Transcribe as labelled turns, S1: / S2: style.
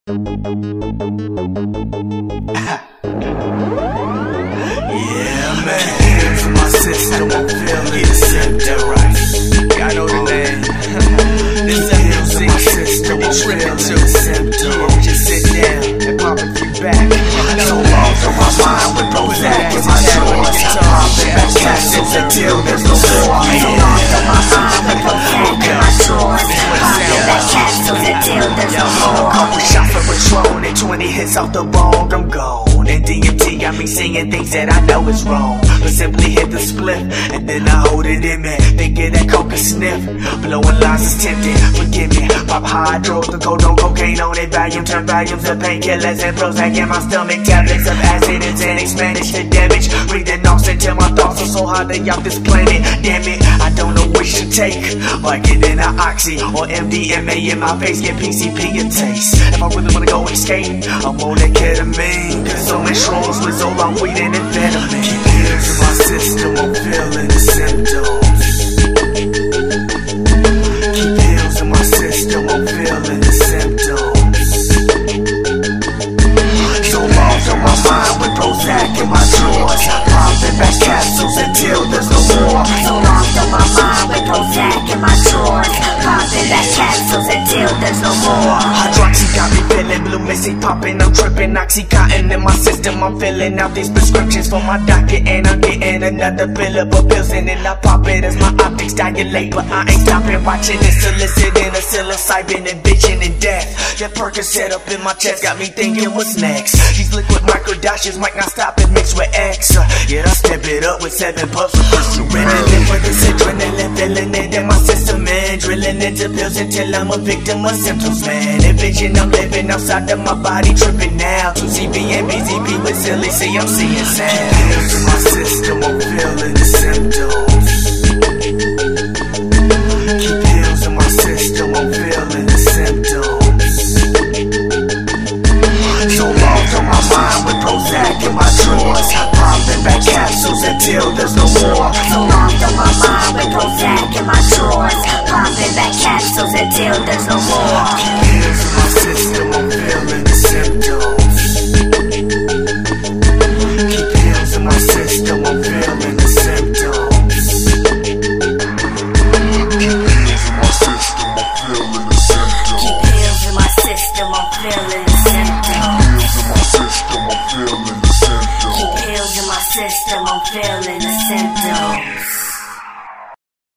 S1: Yeah, man. For my system, I'm feeling the symptom right. I know the name. This is my system, I'm tripping to the symptom. Just sit down and pop a few back. So lost on my mind with Prozac in my shorts. Popping back capsules until there's no more. So lost on my mind with Prozac in my shorts. Popping back capsules until there's no more. Couple shots of Patron and 20 hits off the bone, I'm gone. And DMT got me singing things that I know is wrong, but simply hit the split and then I hold it in me, thinking that coke a sniff. Blowing lines is tempting, forgive me. Pop hydro, the cold on cocaine on it. Valium, turn volumes of painkillers and Prozac in my stomach. Tablets of acid and Xanax manage to damage. Breathing off until my thoughts are so hard they off this planet. Damn it, I don't know which to take. Like getting an oxy or MDMA in my face, get PCP a taste. If I really wanna go and skate, I'm on that ketamine. Consuming shrooms with so long weed and amphetamine. Keep pills in my system, I'm feeling the symptoms. Keep pills in my system, I'm feeling the symptoms. So lost on my mind with Prozac in my drawers. Popping back capsules until there's no more.
S2: So lost on my mind with Prozac in my drawers. Popping back capsules until there's no more.
S1: Hydroxy got me feeling blue, missy popping, I'm tripping. Oxycontin in my system, I'm filling out these prescriptions for my doctor, and I'm getting another fill up of pills, and then I pop it as my optics dilate. But I ain't stopping watching it, soliciting a psilocybin and bitching in death. That Percocet up in my chest got me thinking what's next. These liquid microdoshes might not stop and mix with X. Yeah, I step it up with 7 puffs of adrenaline with this adrenaline, feeling it in my system, man. Drilling into pills until I'm a victim of symptoms, man. Envision I'm living outside of my body, tripping now. 2CB and BZB with silly, see I'm seeing sound. Pills in my system, I'm feeling the symptoms. Keep pills in my system, I'm feeling the symptoms. So lost on my mind with Prozac in my drawers. Popping back capsules until there's no more.
S2: So lost on my mind with Prozac in my drawers. Popping back capsules until there's no more.